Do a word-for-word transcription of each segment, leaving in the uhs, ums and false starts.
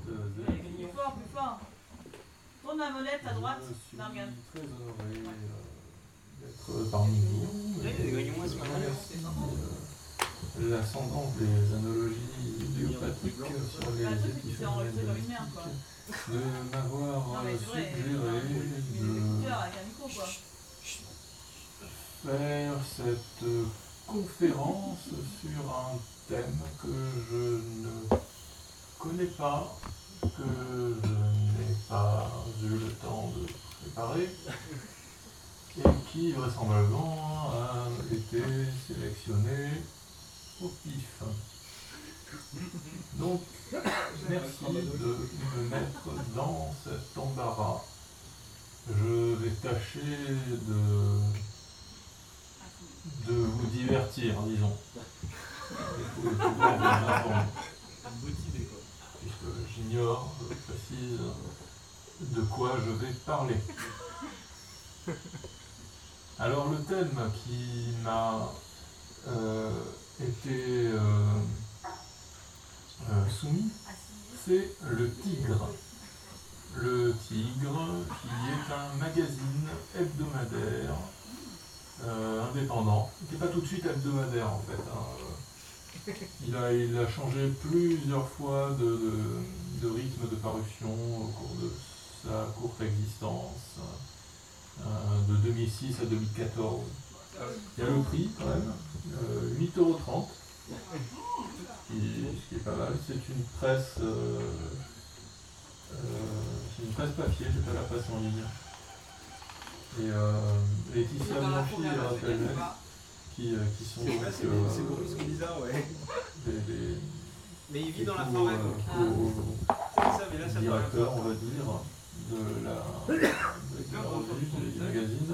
Plus fort, plus fort. Tourne la molette à droite. Je suis Là, regarde. très honoré euh, d'être parmi vous. Oui, les grillons, moi, c'est pas mal. Merci euh, l'ascendance des analogies idiopathiques sur les Bah, le truc, c'est qu'il s'est épiphénomènes enregistré comme une merde, quoi. de m'avoir Non, mais c'est vrai. suggéré Mais de l'écouteur avec un micro, quoi. faire cette conférence sur un thème que je ne connais pas, que je n'ai pas eu le temps de préparer et qui vraisemblablement a été sélectionné au pif. Donc, merci de me mettre dans cet embarras. Je vais tâcher de, de vous divertir, disons. Et de pouvoir vous informer. Puisque j'ignore, je précise, de quoi je vais parler. Alors le thème qui m'a euh, été euh, euh, soumis, c'est le Tigre. Le Tigre, qui est un magazine hebdomadaire euh, indépendant, qui n'est pas tout de suite hebdomadaire en fait. Hein. Il a, il a changé plusieurs fois de, de, de rythme de parution au cours de sa courte existence, euh, de deux mille six à deux mille quatorze. Il y a le prix quand même, euh, huit euros trente, ce qui, ce qui est pas mal. C'est une presse, euh, euh, c'est une presse papier, c'est pas la presse en ligne. Et euh, Laetitia Bianchi et Raphaël Metz, qui, euh, qui sont donc C'est euh, c'est bizarre, ouais. les, les, Mais il vit les dans la co- forêt, euh, donc. co- C'est ça, mais là, ça directeurs, on va dire, de la, de la revue, du magazine,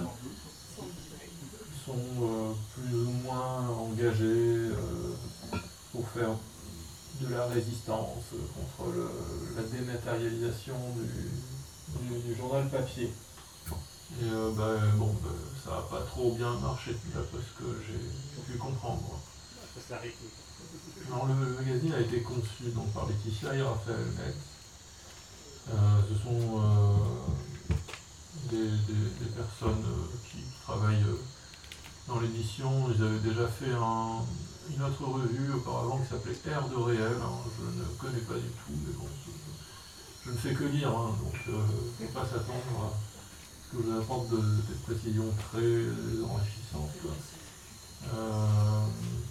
sont euh, plus ou moins engagés euh, pour faire de la résistance contre le, la dématérialisation du, du, du journal papier. Et euh, bah, bon, bah, ça n'a pas trop bien marché, d'après ce que j'ai pu comprendre. Alors, le magazine a été conçu donc, par Laetitia et Raphaël Metz. Euh, ce sont euh, des, des, des personnes euh, qui travaillent euh, dans l'édition. Ils avaient déjà fait un, une autre revue auparavant qui s'appelait Air de réel. Hein. Je ne connais pas du tout, mais bon, je, je ne fais que lire, hein, donc il euh, ne faut pas s'attendre à ce que je vous apporte de, des précisions très enrichissantes. Euh,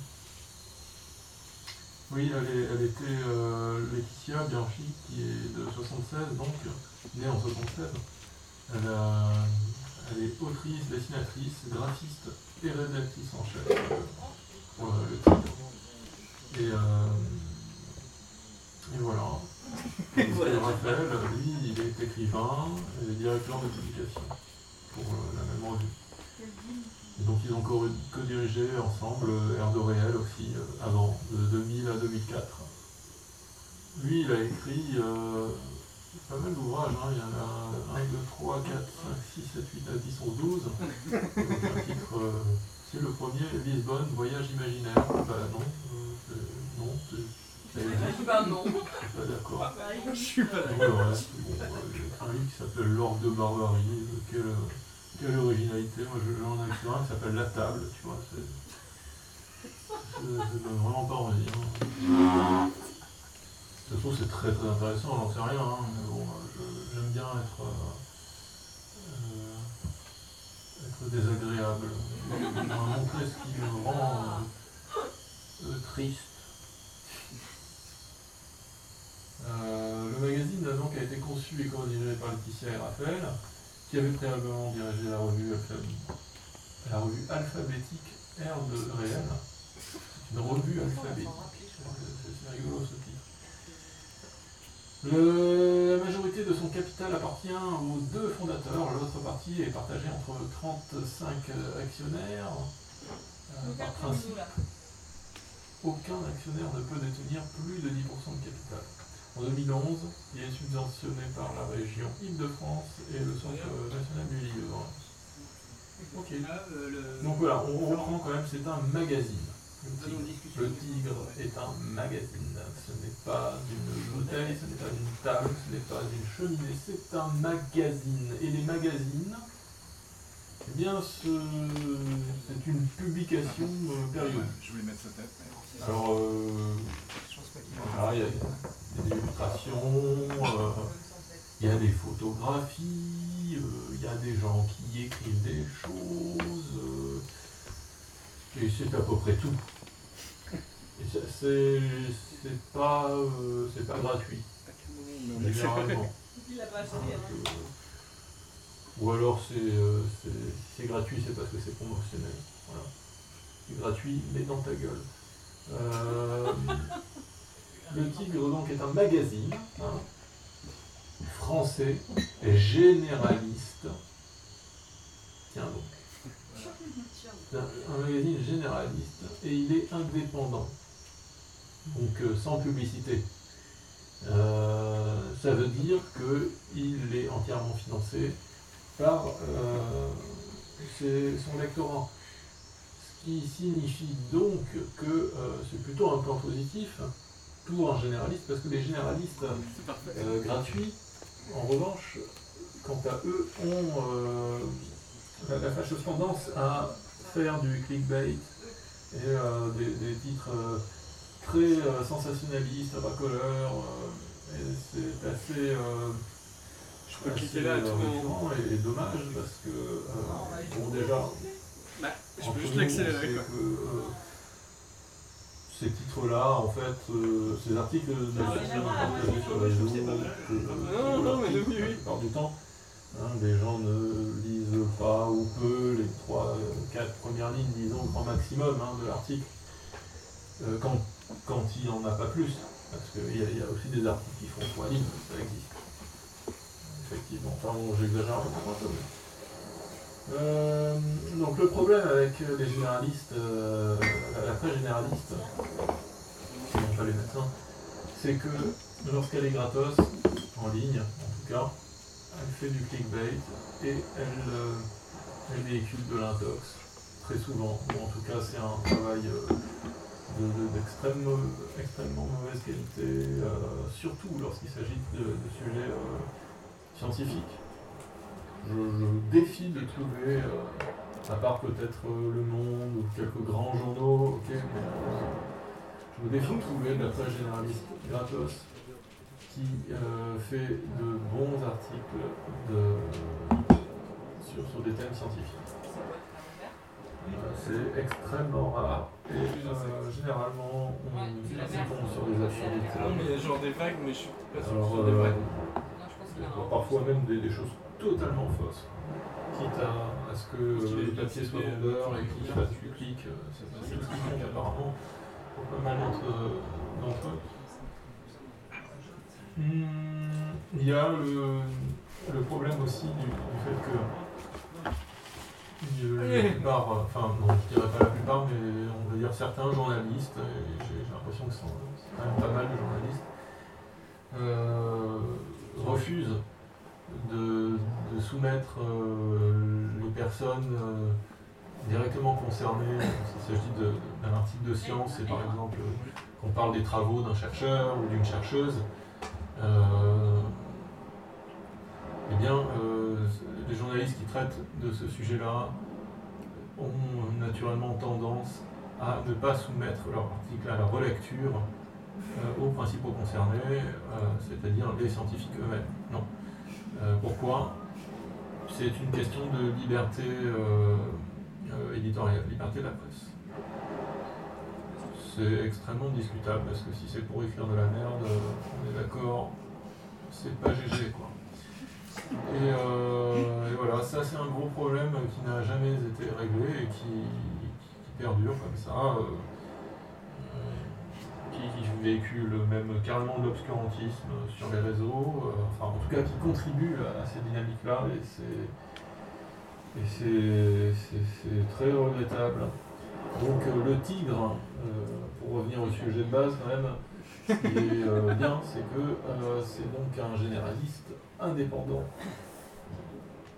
oui, elle, est, elle était euh, Laetitia Bianchi, qui est de soixante-seize, donc née en soixante-seize. Elle, a, elle est autrice, dessinatrice, graphiste et rédactrice en chef euh, pour le, le titre. Et, euh, et voilà. Et voilà. Raphaël, lui, il est écrivain et directeur de publication pour euh, la même revue. Et donc ils ont co-dirigé ensemble Air de réel aussi, euh, avant, de deux mille à deux mille quatre. Lui, il a écrit euh, pas mal d'ouvrages, hein. Il y en a un, deux, trois, quatre, cinq, six, sept, huit, neuf, dix, onze, douze. Donc un titre, euh, c'est le premier, Lisbonne, voyage imaginaire. Bah non, euh, c'est, non, c'est... c'est Bah non. je suis pas d'accord. Je suis pas Bon, le reste, bon, euh, il y a un livre qui s'appelle L'Orgue de Barbarie, lequel... Euh, quelle originalité, moi j'en ai écrit un qui s'appelle La Table, tu vois, c'est... Ça donne vraiment pas envie. Hein. De toute façon, c'est très très intéressant, j'en sais rien, hein, mais bon, je- j'aime bien être... Euh, être désagréable. Montrer ce qui me rend euh, euh, triste. Euh, le magazine donc, a été conçu et co-dirigé par Laetitia et Raphaël, qui avait préalablement dirigé la revue, la revue alphabétique Air de réel. C'est une revue alphabétique. C'est rigolo ce titre. Le, la majorité de son capital appartient aux deux fondateurs. L'autre partie est partagée entre trente-cinq actionnaires. Euh, par principe, aucun actionnaire ne peut détenir plus de dix pour cent de capital. En deux mille onze, il est subventionné par la région Île-de-France et le Centre national du livre. Ok. Donc voilà, on reprend quand même, c'est un magazine. Le Tigre. Le Tigre est un magazine. Ce n'est pas une bouteille, ce n'est pas une table, ce n'est pas une cheminée, c'est un magazine. Et les magazines, eh bien, ce... c'est une publication euh, périodique. Je voulais mettre sa tête. Mais... Alors, euh, voilà, il y, y a des illustrations, euh, il y a des photographies, euh, il y a des gens qui écrivent des choses, euh, et c'est à peu près tout. Et ça, c'est, c'est pas, euh, c'est pas gratuit, généralement. Euh, ou alors c'est, euh, c'est, si c'est gratuit, c'est parce que c'est promotionnel. Voilà. C'est gratuit, mais dans ta gueule. Euh, le Tigre donc est un magazine hein, français généraliste. Tiens donc. C'est un, un magazine généraliste et il est indépendant. Donc euh, sans publicité. Euh, ça veut dire qu'il est entièrement financé par euh, ses, son lectorat. Ce qui signifie donc que euh, c'est plutôt un point positif pour un généraliste, parce que les généralistes euh, gratuits, en revanche, quant à eux, ont euh, la, la fâcheuse tendance à faire du clickbait et euh, des, des titres euh, très euh, sensationnalistes, racoleurs, euh, et c'est assez... Euh, Je peux cliquer là, tout récurrent et, et dommage parce que, euh, bon déjà, bah, je peux entre juste nous, l'accélérer on quoi. sait que, euh, ces titres-là, en fait, euh, ces articles ne sont pas partagés sur les réseaux, que, Non, non, mais oui, oui. la plupart du temps, hein, les gens ne lisent pas ou peu les trois, quatre premières lignes, disons, grand maximum hein, de l'article, euh, quand, quand il n'y en a pas plus, parce qu'il y, y a aussi des articles qui font trois lignes, ça existe. Effectivement, enfin bon, j'exagère un peu. Euh, donc le problème avec les généralistes, euh, la presse généraliste, sinon pas les médecins, c'est que lorsqu'elle est gratos, en ligne en tout cas, elle fait du clickbait et elle, euh, elle véhicule de l'intox, très souvent, ou en tout cas c'est un travail euh, de, de, d'extrême, extrêmement mauvaise qualité, euh, surtout lorsqu'il s'agit de, de sujets euh, scientifiques. Je, je défie de trouver, euh, à part peut-être euh, Le Monde ou quelques grands journaux, ok, mais euh, je me défie de trouver de la presse généraliste gratos qui euh, fait de bons articles de, sur, sur des thèmes scientifiques. Euh, c'est extrêmement rare et euh, généralement on tombe sur des absurdités. Non, mais il y a genre des vagues, mais je suis pas sûr que Alors, ce soit des vraies. euh, parfois même des, des choses totalement fausses, quitte à, à ce que euh, le papier soit vendeur et qu'il fasse du clic, euh, c'est c'est tout ce qui compte apparemment pour pas mal d'entre, d'entre eux. Hum, il y a le, le problème aussi du, du fait que euh, la plupart, enfin non je dirais pas la plupart, mais on va dire certains journalistes, et j'ai, j'ai l'impression que c'est quand même pas mal de journalistes, euh, refusent de, de soumettre euh, les personnes euh, directement concernées, s'il s'agit de, d'un article de science et par exemple qu'on parle des travaux d'un chercheur ou d'une chercheuse, euh, eh bien euh, les journalistes qui traitent de ce sujet-là ont naturellement tendance à ne pas soumettre leur article à la relecture euh, aux principaux concernés, euh, c'est-à-dire les scientifiques eux-mêmes. Non. Euh, pourquoi ? C'est une question de liberté euh, euh, éditoriale, liberté de la presse. C'est extrêmement discutable parce que si c'est pour écrire de la merde, euh, on est d'accord, c'est pas G G quoi. Et, euh, et voilà, ça c'est un gros problème qui n'a jamais été réglé et qui, qui perdure comme ça, euh, qui, qui véhicule même carrément de l'obscurantisme sur les réseaux, euh, enfin en tout cas qui contribue à, à ces dynamiques-là et c'est, et c'est, c'est, c'est très regrettable. Donc euh, le Tigre, euh, pour revenir au sujet de base quand même, ce qui est euh, bien, c'est que euh, c'est donc un généraliste indépendant.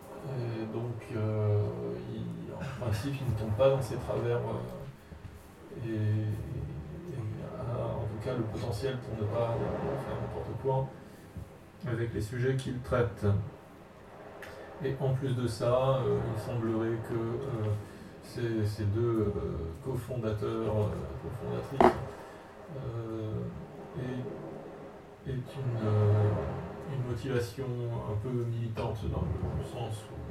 Et donc, euh, il, en principe, il ne tombe pas dans ces travers euh, et, et a en tout cas le potentiel pour ne pas faire n'importe quoi avec les sujets qu'il traite. Et en plus de ça, euh, il semblerait que euh, ces, ces deux euh, cofondateurs, euh, cofondatrices, euh, aient, aient une, euh, une motivation un peu militante dans le sens où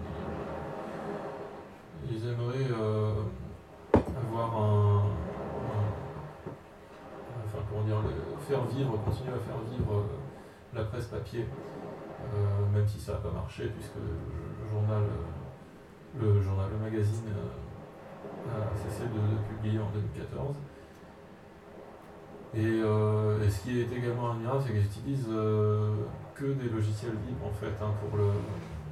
ils aimeraient euh, avoir un, un, enfin comment dire, le, faire vivre, continuer à faire vivre euh, la presse papier. Euh, même si ça n'a pas marché, puisque le journal, le, journal, le magazine euh, a cessé de, de publier en deux mille quatorze. Et, euh, et ce qui est également admirable, c'est qu'ils utilisent euh, que des logiciels libres en fait, hein, pour le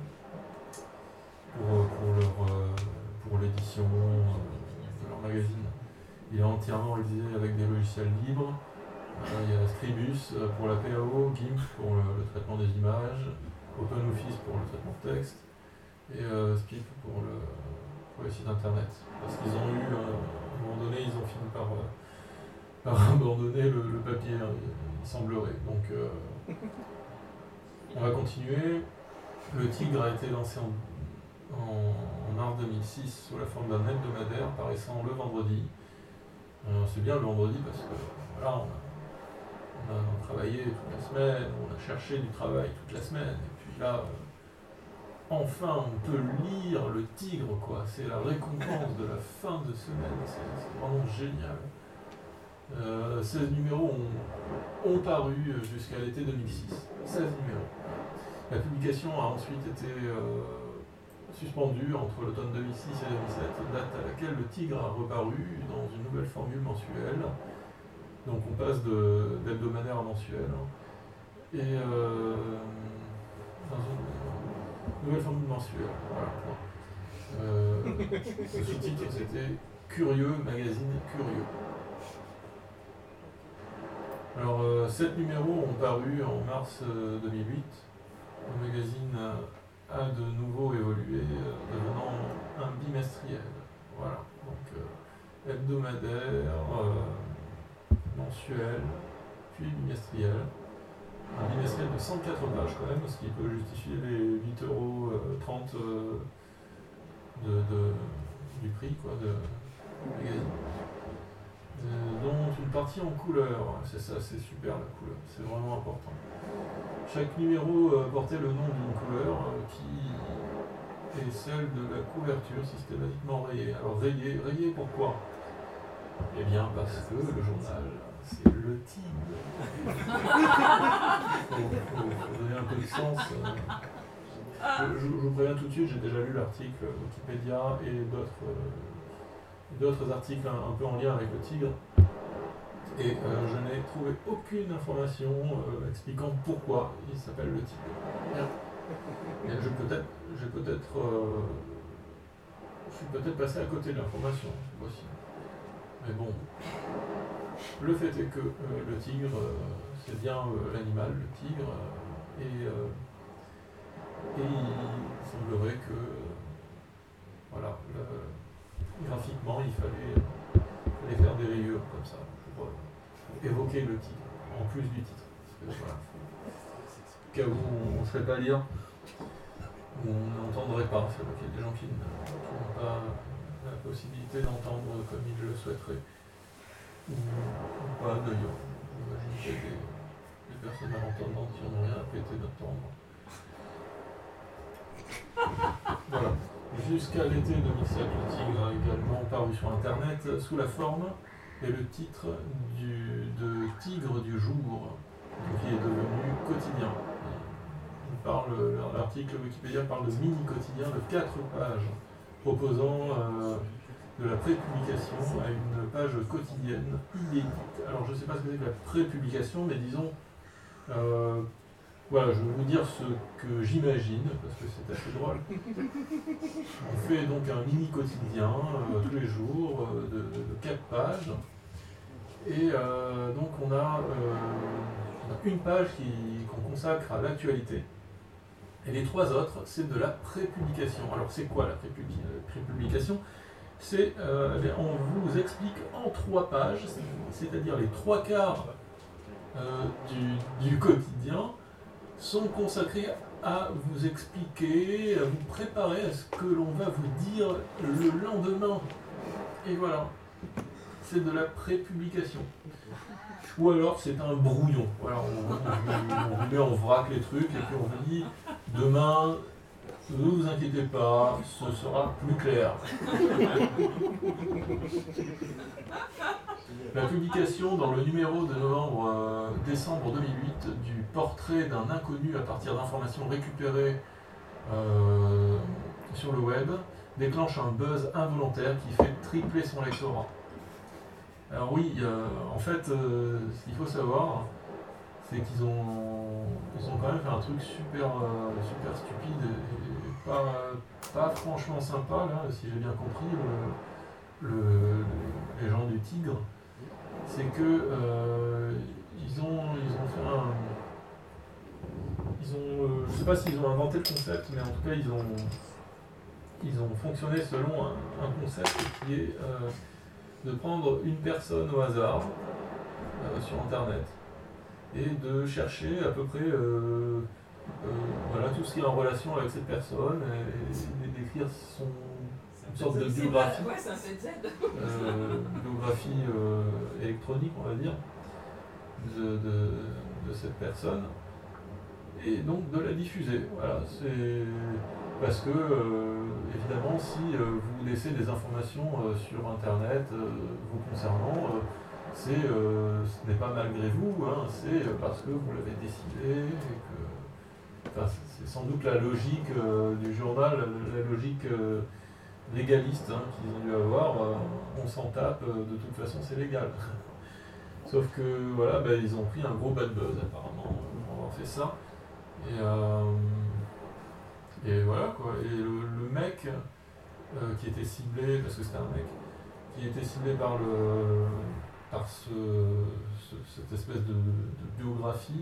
pour, pour leur euh, pour l'édition euh, de leur magazine. Il est entièrement réalisé avec des logiciels libres. Euh, il y a Scribus euh, pour la P A O, GIMP pour le, le traitement des images, OpenOffice pour le traitement de texte, et euh, Spip pour le, pour le site internet. Parce qu'ils ont eu, euh, à un moment donné, ils ont fini par, euh, par abandonner le, le papier, hein, il, il semblerait. Donc euh, on va continuer. Le Tigre a été lancé en, en, en mars deux mille six sous la forme d'un hebdomadaire paraissant le vendredi. Euh, C'est bien le vendredi parce que voilà, on a On a travaillé toute la semaine, on a cherché du travail toute la semaine, et puis là, euh, enfin, on peut lire le Tigre, quoi. C'est la récompense de la fin de semaine, c'est vraiment génial. Euh, seize numéros ont, ont paru jusqu'à l'été deux mille six. seize numéros. La publication a ensuite été euh, suspendue entre l'automne deux mille six et deux mille sept, date à laquelle le Tigre a reparu dans une nouvelle formule mensuelle. Donc on passe d'hebdomadaire à mensuel. Et euh, dans une nouvelle formule mensuelle. Voilà. Euh, le sous-titre c'était Curieux, magazine curieux. Alors euh, sept numéros ont paru en mars euh, deux mille huit. Le magazine a de nouveau évolué, euh, devenant un bimestriel. Voilà. Donc euh, hebdomadaire. Euh, mensuel, puis bimestriel. Un bimestriel de cent quatre pages quand même, ce qui peut justifier les huit euros trente euh, de, de, du prix quoi, de, du magazine. Euh, dont une partie en couleur, c'est ça, c'est super la couleur, c'est vraiment important. Chaque numéro euh, portait le nom d'une couleur euh, qui est celle de la couverture systématiquement rayée. Alors rayée, rayée pourquoi ? Eh bien parce que le journal, c'est le Tigre. Il faut, faut, faut donner un peu de sens. Je, je, je vous préviens tout de suite, j'ai déjà lu l'article Wikipédia et d'autres euh, d'autres articles un, un peu en lien avec le Tigre. Et euh, je n'ai trouvé aucune information euh, expliquant pourquoi il s'appelle le Tigre. Et je peut-être, j'ai peut-être, euh, je suis peut-être passé à côté de l'information, c'est possible. Mais bon, le fait est que euh, le tigre, euh, c'est bien euh, l'animal, le tigre, euh, et, euh, et il semblerait que, euh, voilà, le, graphiquement, il fallait, euh, fallait faire des rayures comme ça, pour, euh, pour évoquer le tigre, en plus du titre. Parce que, voilà, au cas où on ne serait pas à lire, ou on n'entendrait pas, c'est vrai qu'il y a des gens qui n'ont pas la possibilité d'entendre comme ils le souhaiteraient, ou, ou pas d'ailleurs. J'imagine qu'il y a des, des personnes malentendantes qui n'ont rien à péter d'entendre. Voilà. Jusqu'à l'été deux mille sept, le Tigre a également paru sur Internet sous la forme et le titre du, de Tigre du jour, qui est devenu quotidien. L'article Wikipédia parle de mini-quotidien de quatre pages, proposant euh, de la pré-publication à une page quotidienne inédite. Alors je ne sais pas ce que c'est que la pré-publication, mais disons, euh, voilà, je vais vous dire ce que j'imagine, parce que c'est assez drôle. On fait donc un mini-quotidien euh, tous les jours euh, de, de quatre pages, et euh, donc on a, euh, on a une page qu'on consacre à l'actualité. Et les trois autres, c'est de la prépublication. Alors c'est quoi la prépublication? C'est, euh, on vous explique en seulement trois pages, c'est-à-dire les trois quarts euh, du, du quotidien, sont consacrés à vous expliquer, à vous préparer à ce que l'on va vous dire le lendemain. Et voilà, c'est de la prépublication. Ou alors c'est un brouillon. Voilà, on, on, on, on met en vrac les trucs et puis on vous dit demain, ne vous inquiétez pas, ce sera plus clair. La publication dans le numéro de novembre-décembre deux mille huit du portrait d'un inconnu à partir d'informations récupérées euh, sur le web déclenche un buzz involontaire qui fait tripler son lectorat. Alors oui, euh, en fait, euh, ce qu'il faut savoir, c'est qu'ils ont, ils ont quand même fait un truc super, euh, super stupide et, et pas, pas franchement sympa, là, si j'ai bien compris, le, le, les gens du Tigre. C'est que euh, ils, ont, ils ont fait un... Ils ont, euh, je ne sais pas s'ils ont inventé le concept, mais en tout cas, ils ont, ils ont fonctionné selon un, un concept qui est euh, de prendre une personne au hasard euh, sur Internet et de chercher à peu près euh, euh, voilà, tout ce qui est en relation avec cette personne et, et d'écrire son, une sorte de biographie, ouais, c'est un Z Z. euh, biographie euh, électronique, on va dire, de, de, de cette personne, et donc de la diffuser. Voilà, c'est parce que, euh, évidemment, si euh, vous laissez des informations euh, sur Internet euh, vous concernant, euh, c'est, euh, ce n'est pas malgré vous, hein, c'est parce que vous l'avez décidé, et que, enfin, c'est sans doute la logique euh, du journal, la logique euh, légaliste hein, qu'ils ont dû avoir, euh, on s'en tape, euh, de toute façon c'est légal. Sauf que voilà, ben, ils ont pris un gros bad buzz apparemment pour avoir fait ça. Et, euh, et voilà quoi. Et le, le mec euh, qui était ciblé, parce que c'était un mec, qui était ciblé par le par ce, ce, cette espèce de, de biographie,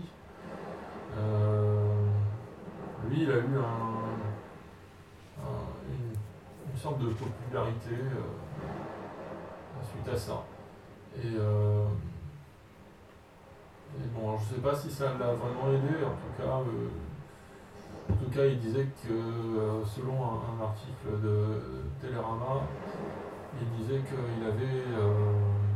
euh, lui il a eu un, un, une, une sorte de popularité euh, suite à ça. Et, euh, et bon, alors je sais pas si ça l'a vraiment aidé, en tout cas, euh, en tout cas il disait que euh, selon un, un article de Télérama, il disait qu'il avait euh,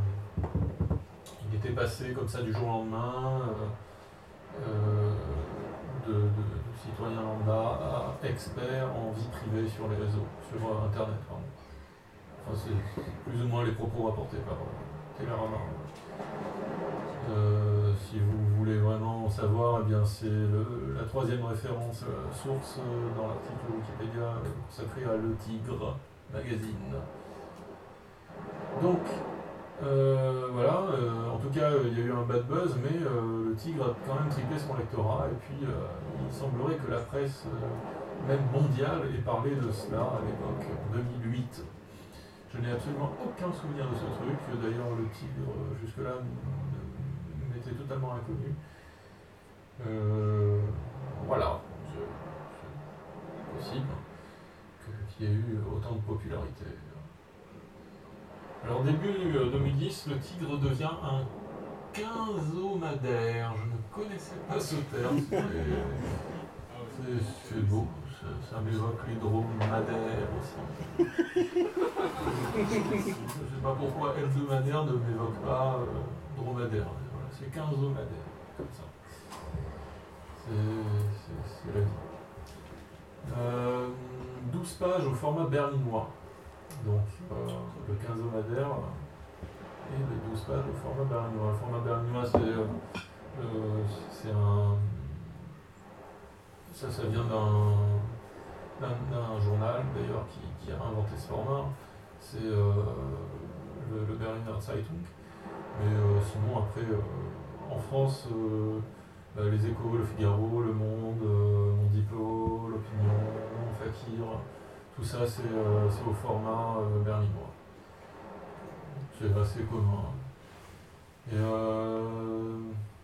il était passé comme ça du jour au lendemain euh, euh, de, de, de citoyen lambda à expert en vie privée sur les réseaux, sur euh, internet. Pardon. Enfin, c'est plus ou moins les propos rapportés par euh, Télérama. Euh, si vous voulez vraiment savoir, eh bien c'est le, la troisième référence euh, source euh, dans l'article Wikipédia euh, consacré à Le Tigre magazine. Donc euh, voilà, euh, en tout cas il y a eu un bad buzz, mais euh, Le Tigre a quand même triplé son lectorat et puis euh, il semblerait que la presse euh, même mondiale ait parlé de cela à l'époque, en deux mille huit. Je n'ai absolument aucun souvenir de ce truc, d'ailleurs Le Tigre euh, jusque-là m'était totalement inconnu. Euh, voilà, c'est possible qu'il y ait eu autant de popularité. Alors début deux mille dix, Le Tigre devient un quinzomadaire. Je ne connaissais pas ce terme, c'est, c'est beau, ça, ça m'évoque les dromadaires aussi. Je ne sais pas pourquoi hebdomadaire ne m'évoque pas euh, dromadaire. Voilà, c'est quinzomadaire, comme ça. C'est, c'est, c'est la vie. Euh, douze pages au format berlinois. Donc euh, le quinzomadaire et les douze pages au format berlinois. Le format berlinois, c'est, euh, euh, c'est un. Ça, ça vient d'un, d'un, d'un journal d'ailleurs qui, qui a inventé ce format. C'est euh, le, le Berliner Zeitung. Mais euh, sinon, après, euh, en France, euh, bah, les Échos, le Figaro, le Monde, euh, Mondiplo, l'Opinion, Fakir. Tout ça, c'est, euh, c'est au format euh, berlinois. C'est assez commun. Et euh...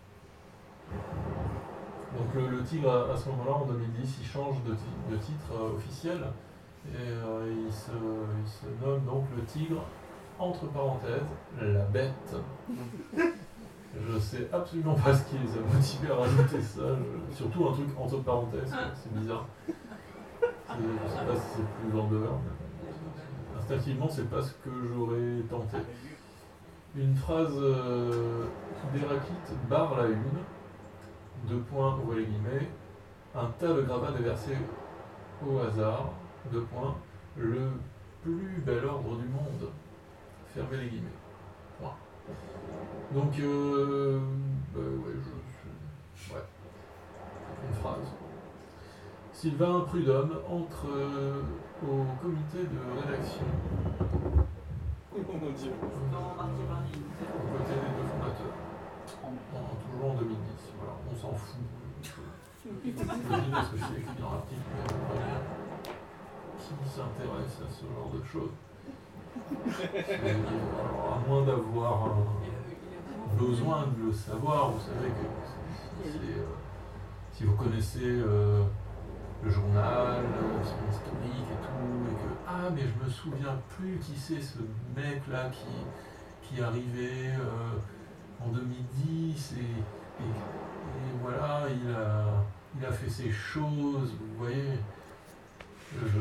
donc le, le Tigre, à, à ce moment-là, en deux mille dix, il change de, ti- de titre euh, officiel. Et euh, il, se, il se nomme donc Le Tigre, entre parenthèses, la bête. Je sais absolument pas ce qui les a motivés à rajouter ça, je- surtout un truc entre parenthèses, quoi, c'est bizarre. C'est- Je sais pas si c'est plus vendeur, mais instinctivement, c'est pas ce que j'aurais tenté. Une phrase euh, d'Héraclite barre la une, deux points, ouvrez les guillemets, un tas de gravats déversés au hasard, deux points, le plus bel ordre du monde, fermez les guillemets, point. Donc, euh, bah ouais, je, je- ouais, une phrase. Sylvain Prudhomme entre euh, au comité de rédaction, Oh mon dieu. Laurent Marquet par ligne. aux côtés des deux fondateurs, en- toujours en deux mille dix, voilà, on s'en fout. Imaginez ce que j'ai écrit dans l'article, mais on va dire, qui s'intéresse à ce genre de choses? C'est- alors, à moins d'avoir un besoin de le savoir, vous savez que c'est- c'est, euh, si vous connaissez euh, le journal, euh, son historique et tout, et que ah mais je me souviens plus qui c'est ce mec là qui, qui est arrivé euh, en deux mille dix et, et, et voilà il a, il a fait ces choses, vous voyez, je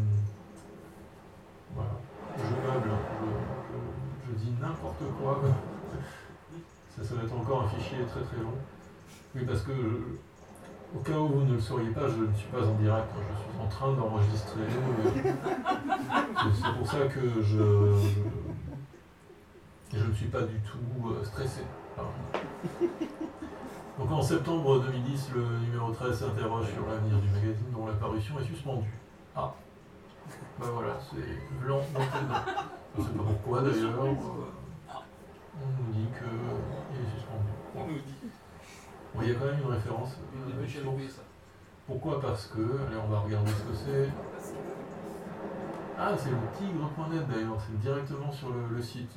voilà, je meuble, je, je, je dis n'importe quoi. Ça, ça va être encore un fichier très très long. Oui, parce que, je- au cas où vous ne le sauriez pas, je ne suis pas en direct, hein, je suis en train d'enregistrer. C'est c'est pour ça que je, je, je ne suis pas du tout euh, stressé. Pardon. Donc en septembre deux mille dix, le numéro treize s'interroge sur l'avenir du magazine dont la parution est suspendue. Ah, ben voilà, c'est blanc dans tes dents. Je ne sais pas pourquoi d'ailleurs. euh, On nous dit qu'il est suspendu. On nous dit. Bon, il y a quand même une référence. euh, source. Pourquoi? Parce que, allez, on va regarder ce que c'est. Ah, c'est le tigre point net d'ailleurs, c'est directement sur le, le site.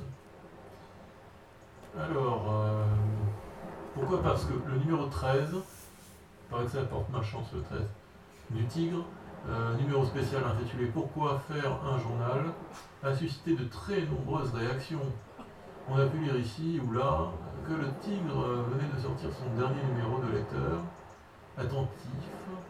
Alors, euh, pourquoi? Parce que le numéro treize, il paraît que ça apporte malchance le treize, du Tigre, euh, numéro spécial intitulé Pourquoi faire un journal, a suscité de très nombreuses réactions. On a pu lire ici ou là que le Tigre euh, venait de sortir son dernier numéro de lecteur, attentif,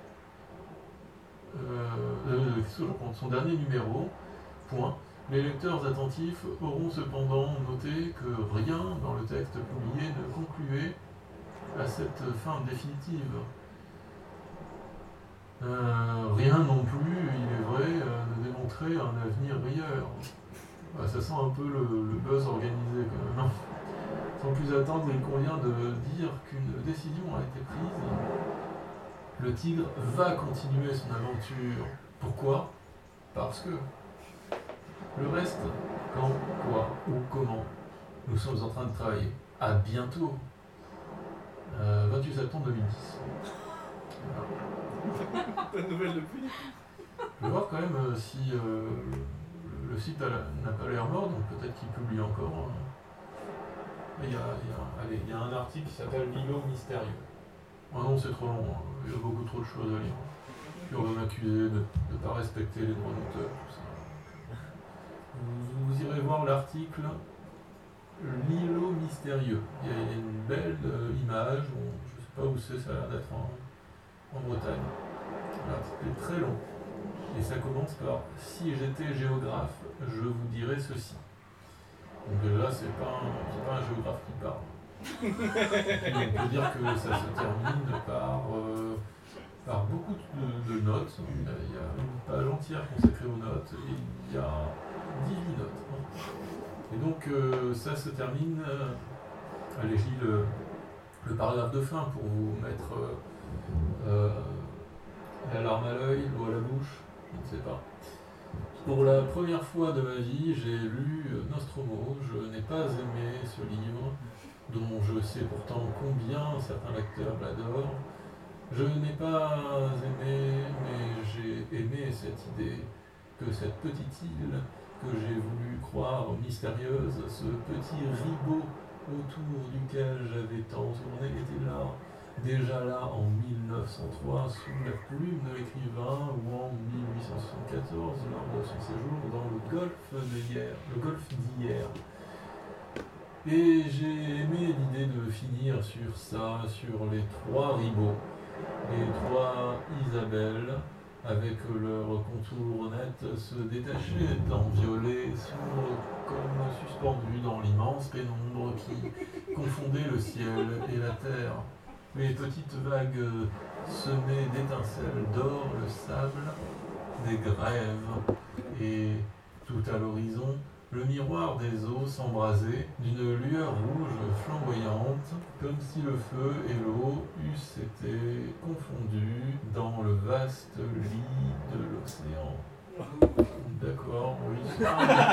euh, euh, qu'est-ce que je raconte son dernier numéro, point. Les lecteurs attentifs auront cependant noté que rien dans le texte publié ne concluait à cette fin définitive. Euh, rien non plus, il est vrai, euh, ne démontrait un avenir meilleur. Bah, ça sent un peu le, le buzz organisé quand même. Non. Sans plus attendre, il convient de dire qu'une décision a été prise. Le Tigre va continuer son aventure. Pourquoi? Parce que le reste, quand, quoi, où, comment, nous sommes en train de travailler. À bientôt. Euh, vingt-huit septembre deux mille dix. Voilà. Pas de nouvelles depuis. Je vais voir quand même euh, si euh, le, le site a- n'a pas l'air mort, donc peut-être qu'il publie encore. hein. Il y, a, il, y a, allez, il y a un article qui s'appelle L'îlot mystérieux. Oh non, c'est trop long, hein. Il y a beaucoup trop de choses à lire. Puis on va m'accuser de ne pas respecter les droits d'auteur, tout ça. Vous, vous irez voir l'article L'îlot mystérieux. Il y a une belle euh, image, bon, je ne sais pas où c'est, ça a l'air d'être en, en Bretagne. L'article est très long. Et ça commence par « Si j'étais géographe, je vous dirais ceci ». Donc là, c'est pas, un- c'est pas un géographe qui parle. Et on peut dire que ça se termine par, euh, par beaucoup de, de notes. Il y, a, il y a une page entière consacrée aux notes et il y a dix-huit notes. Et donc euh, ça se termine, euh, allez, je lis le, le paragraphe de fin pour vous mettre euh, euh, la larme à l'œil, l'eau à la bouche, je ne sais pas. Pour la première fois de ma vie, j'ai lu Nostromo. Je n'ai pas aimé ce livre, dont je sais pourtant combien certains lecteurs l'adorent. Je n'ai pas aimé, mais j'ai aimé cette idée que cette petite île que j'ai voulu croire mystérieuse, ce petit ribot autour duquel j'avais tant tourné, était là, déjà là en mille neuf cent trois sous la plume de l'écrivain ou en mille huit cent soixante-quatorze lors de son séjour dans le golfe d'hier, le golfe d'hier. Et j'ai aimé l'idée de finir sur ça, sur les trois ribauds, les trois Isabelle, avec leur contour net se détacher en violet, sombres comme suspendu dans l'immense pénombre qui confondait le ciel et la terre. Les petites vagues semées d'étincelles d'or, le sable, des grèves, et tout à l'horizon, le miroir des eaux s'embrasait d'une lueur rouge flamboyante, comme si le feu et l'eau eussent été confondus dans le vaste lit de l'océan. D'accord, oui.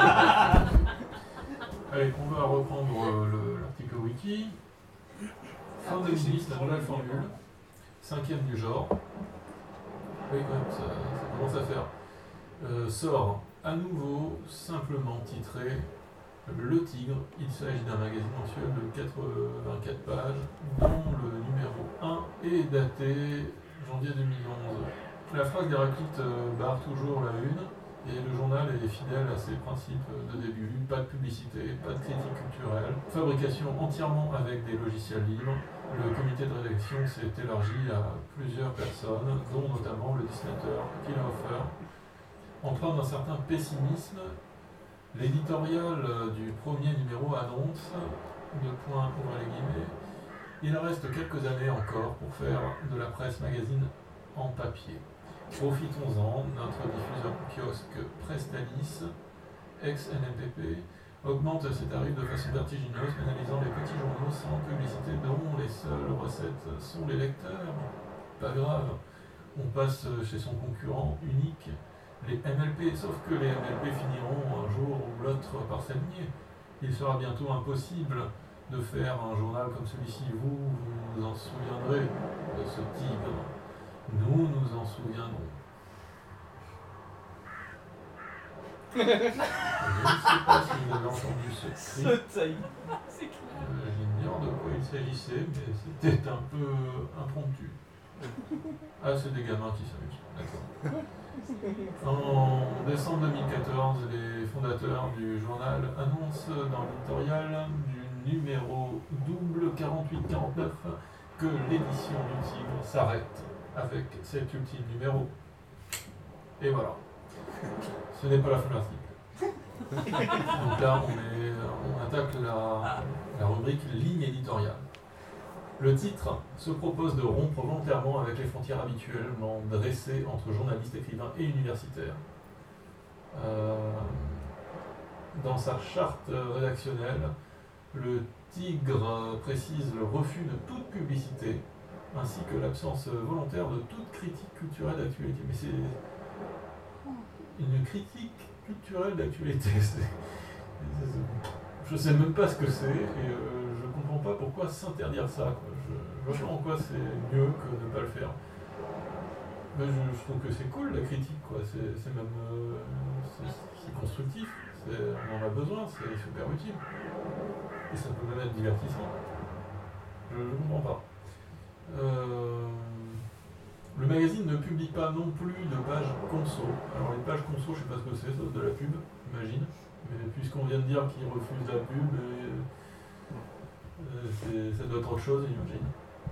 Allez, on va reprendre le- l'article wiki. Fin deux mille dix, la nouvelle formule, cinquième du genre. Oui, quand même, ça, ça commence à faire. Euh, sort à nouveau simplement titré Le Tigre. Il s'agit d'un magazine mensuel de quatre-vingt-quatre pages, dont le numéro un est daté janvier deux mille onze. La phrase d'Héraclite euh, barre toujours la une, et le journal est fidèle à ses principes de début. Pas de publicité, pas de critique culturelle, fabrication entièrement avec des logiciels libres. Le comité de rédaction s'est élargi à plusieurs personnes, dont notamment le dessinateur qui l'a offert. Empreint d'un certain pessimisme, l'éditorial du premier numéro annonce, deux points ouvrez les guillemets, il reste quelques années encore pour faire de la presse magazine en papier. Profitons-en, notre diffuseur kiosque Prestalis, ex-N M P P, augmente ses tarifs de façon vertigineuse, pénalisant les petits journaux sans publicité dont les seules recettes sont les lecteurs. Pas grave, on passe chez son concurrent unique, les M L P, sauf que les M L P finiront un jour ou l'autre par s'aligner. Il sera bientôt impossible de faire un journal comme celui-ci. Vous vous en souviendrez de ce tigre. Nous nous en souviendrons. Je ne sais pas si vous avez entendu ce cri. C'est clair. Euh, J'ignore de quoi il s'agissait, mais c'était un peu impromptu. Ah, c'est des gamins qui s'amusent. D'accord. En décembre deux mille quatorze, les fondateurs du journal annoncent dans l'éditorial du numéro double quarante-huit quarante-neuf que l'édition du Tigre s'arrête avec cet ultime numéro. Et voilà. Ce n'est pas la fin de l'article. Donc là, on, est, on attaque la, la rubrique ligne éditoriale. Le titre se propose de rompre volontairement avec les frontières habituellement dressées entre journalistes, écrivains et universitaires. Euh, dans sa charte rédactionnelle, le Tigre précise le refus de toute publicité, ainsi que l'absence volontaire de toute critique culturelle d'actualité. Mais c'est une critique culturelle d'actualité. Je sais même pas ce que c'est, et euh, je comprends pas pourquoi s'interdire ça, quoi. Je, je vois pas en quoi c'est mieux que de ne pas le faire. Mais je, je trouve que c'est cool la critique, quoi. C'est, c'est même euh, c'est, c'est constructif, c'est, on en a besoin, c'est super utile. Et ça peut même être divertissant. Je ne comprends pas. Euh, le magazine ne publie pas non plus de pages conso. Alors les pages conso, je sais pas ce que c'est, sauf de la pub, j'imagine. Mais puisqu'on vient de dire qu'il refuse la pub, euh, c'est, ça doit être autre chose, j'imagine.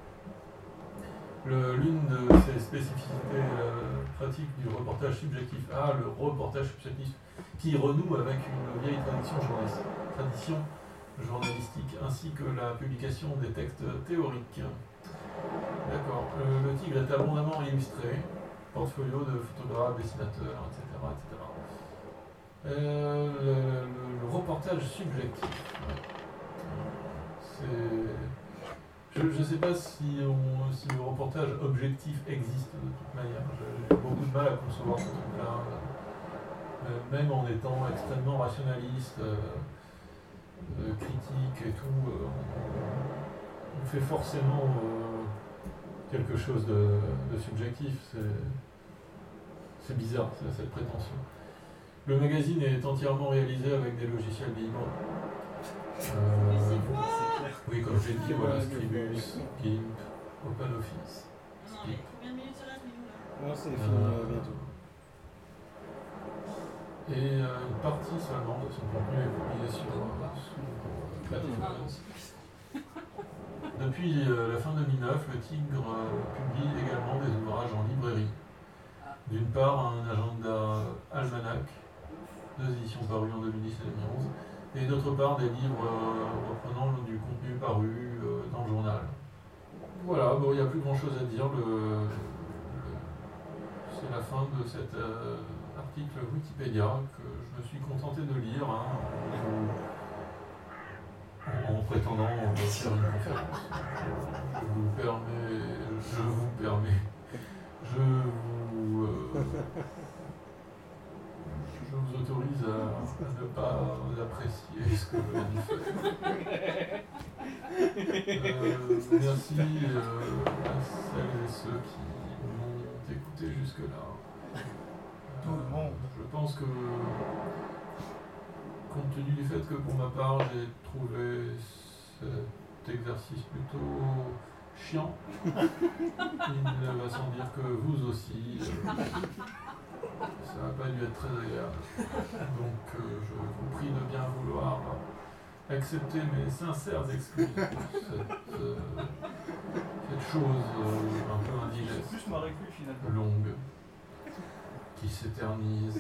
Le, l'une de ces spécificités euh, pratiques du reportage subjectif, ah, le reportage subjectif, qui renoue avec une vieille tradition journalistique, tradition journalistique, ainsi que la publication des textes théoriques. D'accord. Euh, le Tigre est abondamment illustré, portfolio de photographes, dessinateurs, et cetera, et cetera. Euh, le, le, le reportage subjectif. Ouais. C'est... Je ne sais pas si, on, si le reportage objectif existe de toute manière. J'ai beaucoup de mal à concevoir ce truc-là. Euh, même en étant extrêmement rationaliste, euh, euh, critique et tout, euh, on, on fait forcément euh, quelque chose de, de subjectif. C'est, c'est bizarre, c'est, cette prétention. Le magazine est entièrement réalisé avec des logiciels libres. Euh, oui, comme j'ai dit, voilà, Scribus, Gimp, Open Office. Non, mais combien de minutes il reste, Milou, là? Non, c'est fini Euh, euh, bientôt. Et euh, une partie seulement de son contenu est publiée sur, euh, sur euh, Creative Commons. Depuis euh, la fin deux mille neuf, le Tigre euh, publie également des ouvrages en librairie. D'une part, un agenda almanach, deux éditions parues en deux mille dix et deux mille onze, et d'autre part, des livres euh, reprenant du contenu paru euh, dans le journal. Voilà, bon, il n'y a plus grand chose à dire. Le, le, c'est la fin de cet euh, article Wikipédia que je me suis contenté de lire hein, en, en prétendant faire une conférence. Je vous permets, je vous permets, je vous, euh, je vous autorise à, à ne pas apprécier ce que je viens de faire. Euh, merci euh, à celles et ceux qui m'ont écouté jusque-là. Tout le monde. Je pense que, compte tenu du fait que pour ma part j'ai trouvé cet exercice plutôt chiant, il va sans dire que vous aussi, euh, ça n'a pas dû être très agréable. Donc euh, je vous prie de bien vouloir accepter mes sincères excuses pour cette, euh, cette chose euh, un peu J'ai indigeste, plus marré que lui finalement. longue, qui s'éternise.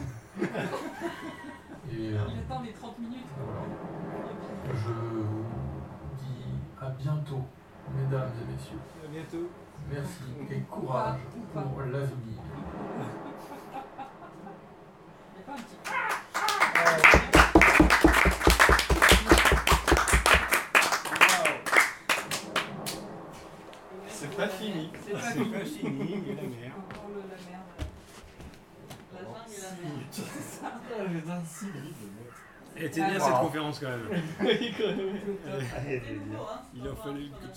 Et euh, Il attend les trente minutes. voilà. Je vous dis à bientôt, mesdames et messieurs. À bientôt. Merci et courage Ou pas. pour l'avenir. Il n'y a pas un petit. C'est pas fini. C'est pas C'est fini. pas fini, il y a la mer. Encore le- la merde. La jungle et la six merde. minutes. Ah, putain, six minutes de merde. Elle était bien, bien cette cette Wow. conférence quand même. Oui, quand même. C'est nouveau, hein. Il en fallait une